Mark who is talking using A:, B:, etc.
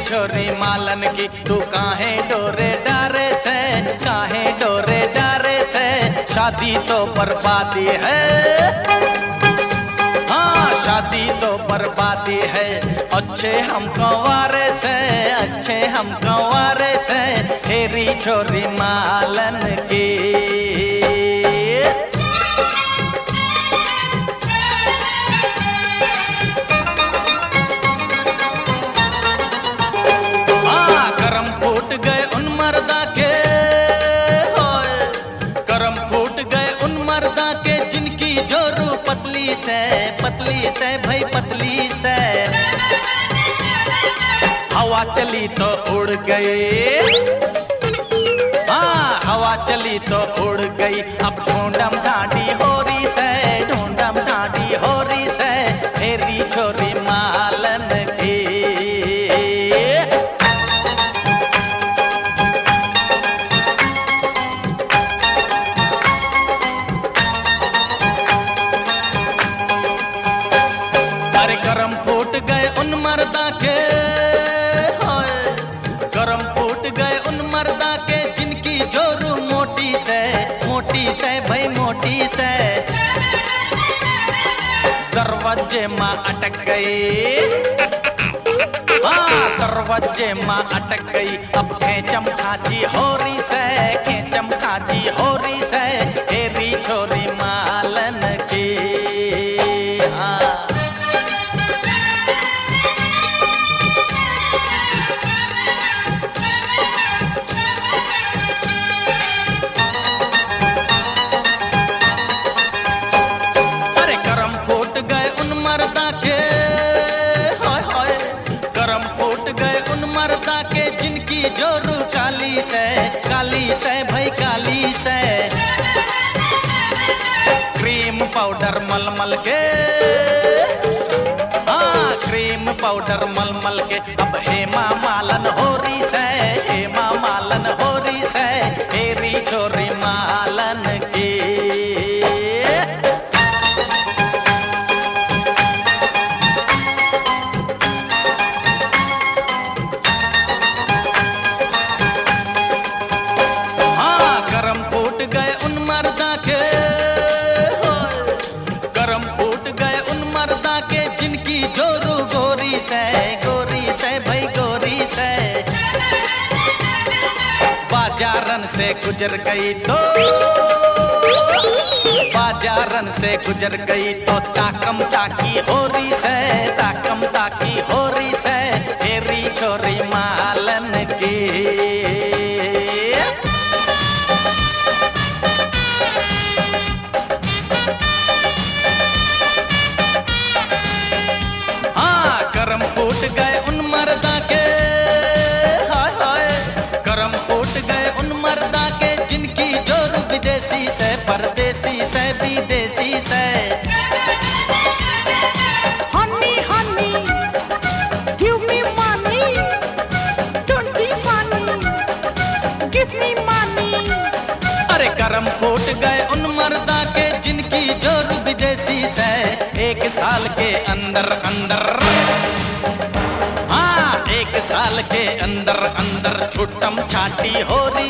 A: छोरी मालन की, तू काहे डोरे डारे से, काहे डोरे डारे से, शादी तो बर्बादी है, हाँ शादी तो बर्बादी है। अच्छे हम कंवारे से, अच्छे हम कंवारे से, तेरी छोरी मालन की। करम फूट गए उन मर्दा के, करम फूट गए उन मर्दा के, जिनकी जोरू पतली से भाई पतली से। हवा चली तो उड़ गई, हाँ हवा चली तो उड़ गई। अब ढूंढम ढांडी होरी से, ढूंढम ढांडी होरी से, तेरी छोरी मालन की। करम फूट गए उन मर्दा के, करम फूट गए उन मर्दा के, जिनकी जोरू मोटी से भाई मोटी से। दरवाजे माँ अटक गई, हाँ दरवाजे माँ अटक गई। अब खेचम खाची होरी से, खेचम खाची होरी से, तेरी छोरी मालन की। हाँ मर्दा के, हाय हाय करम फूट गए उन मर्दा के, जिनकी जोरू काली से भाई काली से। क्रीम पाउडर मलमल के, हाँ क्रीम पाउडर मलमल के। अब हेमा मालन होरी से, हेमा मालन होरी से, तेरी छोरी मालन की। मर्दा के, करम फूट गए उन मर्दा के, जिनकी जोरू गोरी से भाई गोरी से। बाजारन से गुजर गई तो, बाजारन से गुजर गई तो, ताकम ताकी होरी से, ताकम ताकी होरी से, तेरी छोरी मालन की। करम फूट गए उन मर्दा के, हाय हाय करम फूट गए उन मर्दा के, जिनकी जोरू विदेशी से, परदेसी से, विदेशी से।
B: Honey, honey, give me money, don't be funny, give me money।
A: अरे करम फूट गए उन मर्दा के, जिनकी जोरू विदेशी से। एक साल के अंदर अंदर, हाँ एक साल के अंदर अंदर, छुट्टम छाटी होरी